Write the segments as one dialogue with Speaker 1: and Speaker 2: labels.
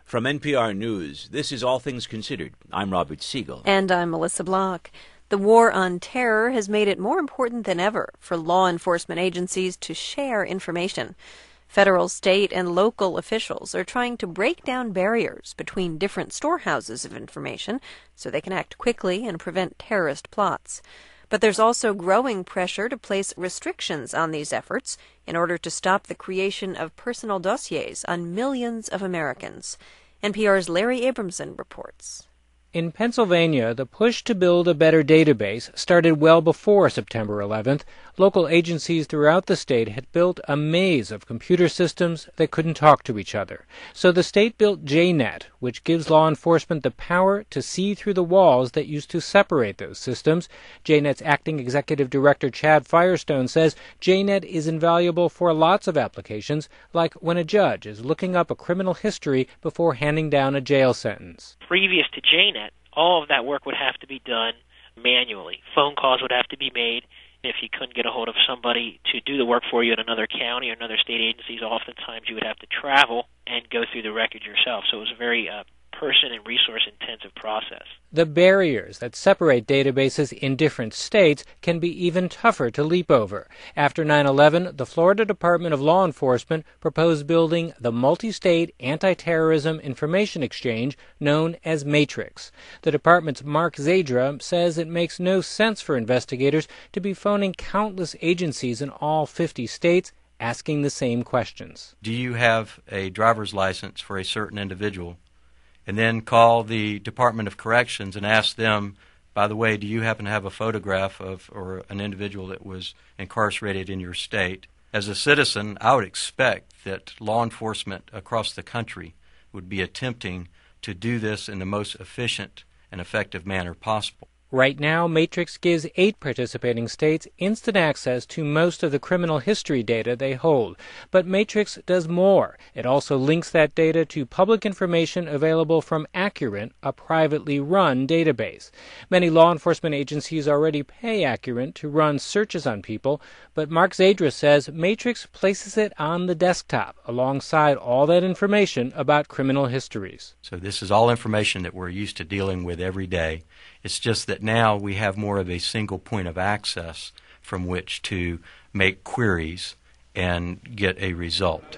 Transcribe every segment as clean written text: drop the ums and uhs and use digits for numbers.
Speaker 1: From NPR News, this is All Things Considered. I'm Robert Siegel.
Speaker 2: And I'm Melissa Block. The war on terror has made it more important than ever for law enforcement agencies to share information. Federal, state, and local officials are trying to break down barriers between different storehouses of information so they can act quickly and prevent terrorist plots. But there's also growing pressure to place restrictions on these efforts in order to stop the creation of personal dossiers on millions of Americans. NPR's Larry Abramson reports.
Speaker 3: In Pennsylvania, the push to build a better database started well before September 11th. Local agencies throughout the state had built a maze of computer systems that couldn't talk to each other. So the state built JNet, which gives law enforcement the power to see through the walls that used to separate those systems. JNet's acting executive director Chad Firestone says JNet is invaluable for lots of applications, like when a judge is looking up a criminal history before handing down a jail sentence.
Speaker 4: Previous to JNet, all of that work would have to be done manually. Phone calls would have to be made. If you couldn't get a hold of somebody to do the work for you in another county or another state agencies, oftentimes you would have to travel and go through the record yourself. So it was a very person and resource-intensive process.
Speaker 3: The barriers that separate databases in different states can be even tougher to leap over. After 9/11, the Florida Department of Law Enforcement proposed building the multi-state anti-terrorism information exchange known as Matrix. The department's Mark Zadra says it makes no sense for investigators to be phoning countless agencies in all 50 states asking the same questions.
Speaker 5: Do you have a driver's license for a certain individual? And then call the Department of Corrections and ask them, by the way, do you happen to have a photograph of or an individual that was incarcerated in your state? As a citizen, I would expect that law enforcement across the country would be attempting to do this in the most efficient and effective manner possible.
Speaker 3: Right now, Matrix gives 8 participating states instant access to most of the criminal history data they hold. But Matrix does more. It also links that data to public information available from Accurint, a privately run database. Many law enforcement agencies already pay Accurint to run searches on people, but Mark Zadra says Matrix places it on the desktop alongside all that information about criminal histories.
Speaker 5: So this is all information that we're used to dealing with every day. It's just that now we have more of a single point of access from which to make queries and get a result.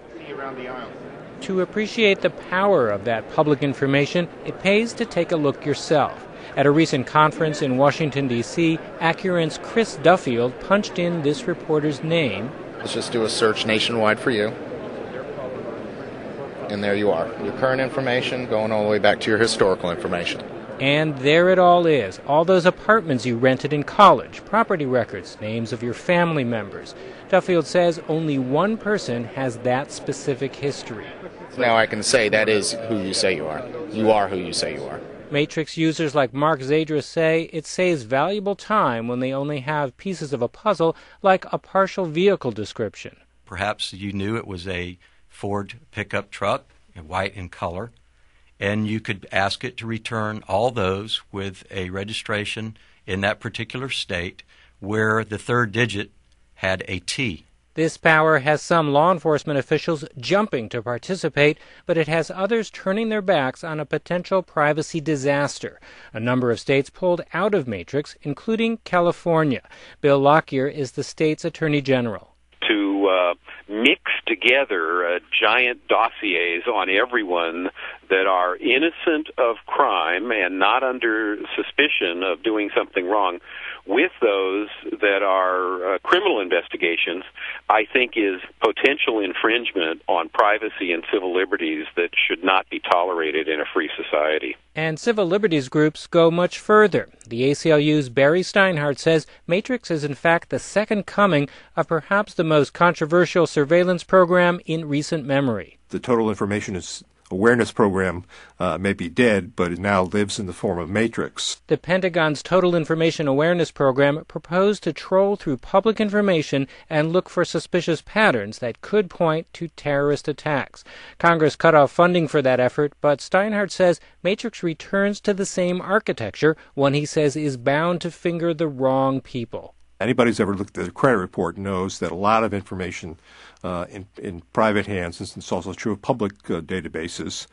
Speaker 3: To appreciate the power of that public information, it pays to take a look yourself. At a recent conference in Washington, D.C., Accurint's Chris Duffield punched in this reporter's name.
Speaker 6: Let's just do a search nationwide for you. And there you are. Your current information going all the way back to your historical information.
Speaker 3: And there it all is, all those apartments you rented in college, property records, names of your family members. Duffield says only one person has that specific history.
Speaker 6: Now I can say that is who you say you are. You are who you say you are.
Speaker 3: Matrix users like Mark Zadra say it saves valuable time when they only have pieces of a puzzle like a partial vehicle description.
Speaker 5: Perhaps you knew it was a Ford pickup truck, white in color, and you could ask it to return all those with a registration in that particular state where the third digit had a T.
Speaker 3: This power has some law enforcement officials jumping to participate, but it has others turning their backs on a potential privacy disaster. A number of states pulled out of Matrix, including California. Bill Lockyer is the state's attorney general.
Speaker 7: To mix together giant dossiers on everyone that are innocent of crime and not under suspicion of doing something wrong with those that are criminal investigations, I think is potential infringement on privacy and civil liberties that should not be tolerated in a free society.
Speaker 3: And civil liberties groups go much further. The ACLU's Barry Steinhardt says Matrix is in fact the second coming of perhaps the most controversial surveillance program in recent memory.
Speaker 8: The Total Information Awareness Program may be dead, but it now lives in the form of Matrix.
Speaker 3: The Pentagon's Total Information Awareness Program proposed to troll through public information and look for suspicious patterns that could point to terrorist attacks. Congress cut off funding for that effort, but Steinhardt says Matrix returns to the same architecture, one he says is bound to finger the wrong people.
Speaker 8: Anybody who's ever looked at a credit report knows that a lot of information in private hands, and it's also true of public databases,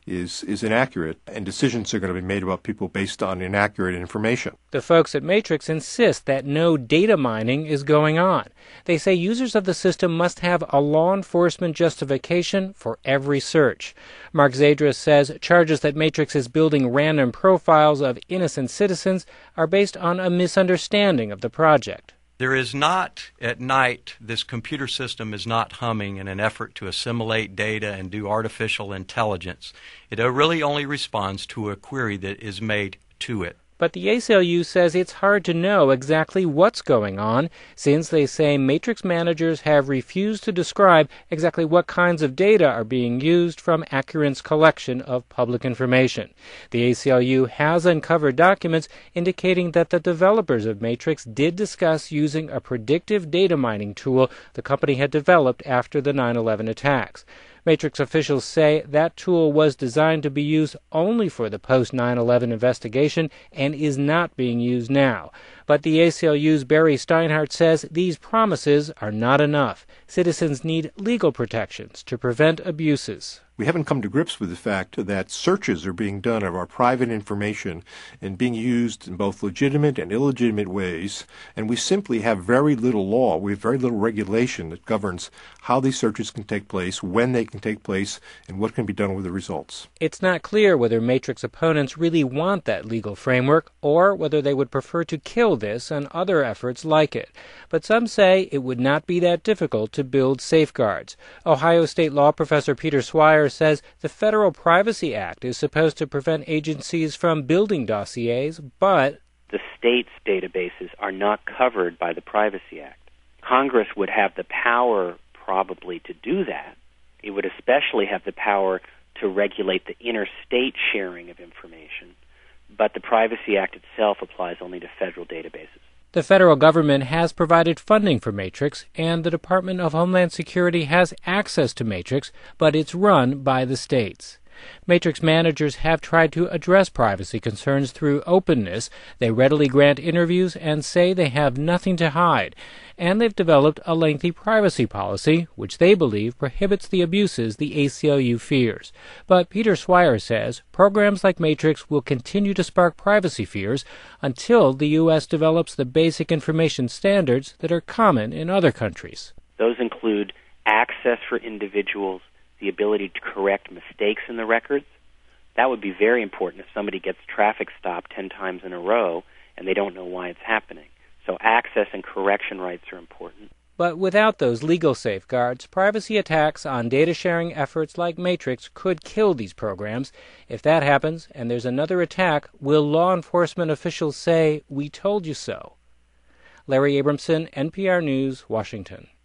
Speaker 8: is inaccurate, and decisions are going to be made about people based on inaccurate information.
Speaker 3: The folks at Matrix insist that no data mining is going on. They say users of the system must have a law enforcement justification for every search. Mark Zadras says charges that Matrix is building random profiles of innocent citizens are based on a misunderstanding of the project.
Speaker 5: There is not, at night, this computer system is not humming in an effort to assimilate data and do artificial intelligence. It really only responds to a query that is made to it.
Speaker 3: But the ACLU says it's hard to know exactly what's going on, since they say Matrix managers have refused to describe exactly what kinds of data are being used from Accurant's collection of public information. The ACLU has uncovered documents indicating that the developers of Matrix did discuss using a predictive data mining tool the company had developed after the 9/11 attacks. Matrix officials say that tool was designed to be used only for the post-9/11 investigation and is not being used now. But the ACLU's Barry Steinhardt says these promises are not enough. Citizens need legal protections to prevent abuses.
Speaker 8: We haven't come to grips with the fact that searches are being done of our private information and being used in both legitimate and illegitimate ways, and we simply have very little law. We have very little regulation that governs how these searches can take place, when they can take place, and what can be done with the results.
Speaker 3: It's not clear whether Matrix opponents really want that legal framework or whether they would prefer to kill this and other efforts like it. But some say it would not be that difficult to build safeguards. Ohio State law professor Peter Swire says the Federal Privacy Act is supposed to prevent agencies from building dossiers, but
Speaker 9: the state's databases are not covered by the Privacy Act. Congress would have the power probably to do that. It would especially have the power to regulate the interstate sharing of information, but the Privacy Act itself applies only to federal databases.
Speaker 3: The federal government has provided funding for Matrix, and the Department of Homeland Security has access to Matrix, but it's run by the states. Matrix managers have tried to address privacy concerns through openness. They readily grant interviews and say they have nothing to hide. And they've developed a lengthy privacy policy, which they believe prohibits the abuses the ACLU fears. But Peter Swire says programs like Matrix will continue to spark privacy fears until the U.S. develops the basic information standards that are common in other countries.
Speaker 9: Those include access for individuals, the ability to correct mistakes in the records. That would be very important if somebody gets traffic stopped 10 times in a row and they don't know why it's happening. So access and correction rights are important.
Speaker 3: But without those legal safeguards, privacy attacks on data sharing efforts like Matrix could kill these programs. If that happens and there's another attack, will law enforcement officials say, "We told you so"? Larry Abramson, NPR News, Washington.